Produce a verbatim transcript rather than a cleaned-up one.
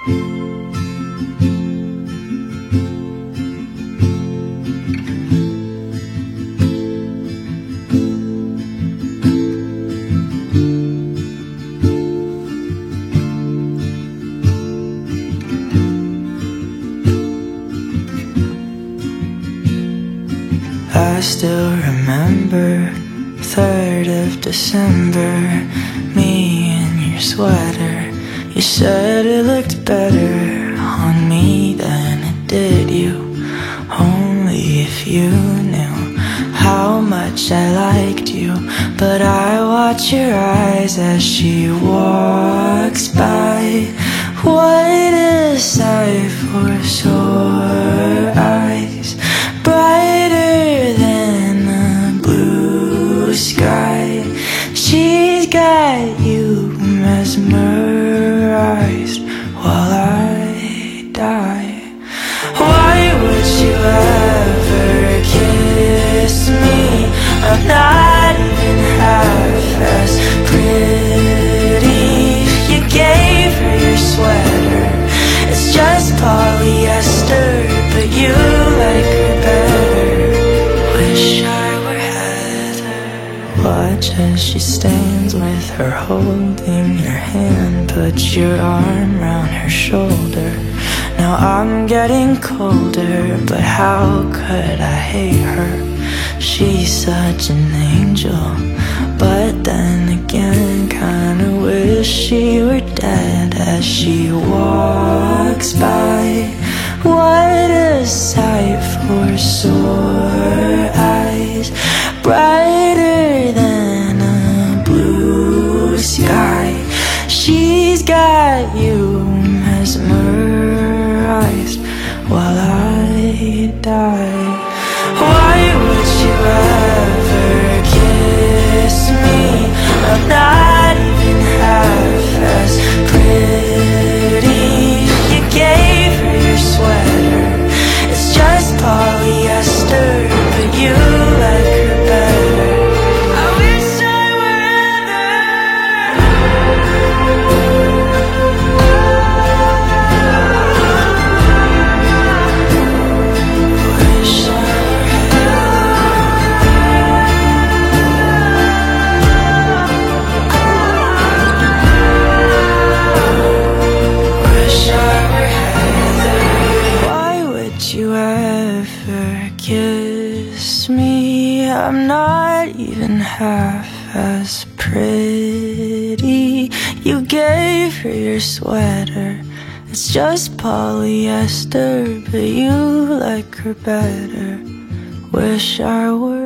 I still remember third of December, me in your sweater. You said it looked better on me than it did you. Only if you knew how much I liked you. But I watch your eyes as she walks by. What a sight for sore eyes, brighter than the blue sky. She's got you mesmerized while I die. Why would you ever kiss me? I'm not even half as pretty. You gave her your sweater, it's just polyester, but you like her better. Wish I were Heather. Watch as she stands with her holding your hand. Put your arm round her shoulder. Now I'm getting colder, but how could I hate her? She's such an angel, but then again kinda wish she were dead as she walks by. What a sight for sore eyes, brighter than a blue sky. She's got you mesmerized while I die. Why would you ever kiss me? I'm not even half as pretty. You gave her your sweater, it's just polyester, but you like her better. I wish I were Wish I you ever kiss me? I'm not even half as pretty. You gave her your sweater, it's just polyester, but you like her better. Wish I were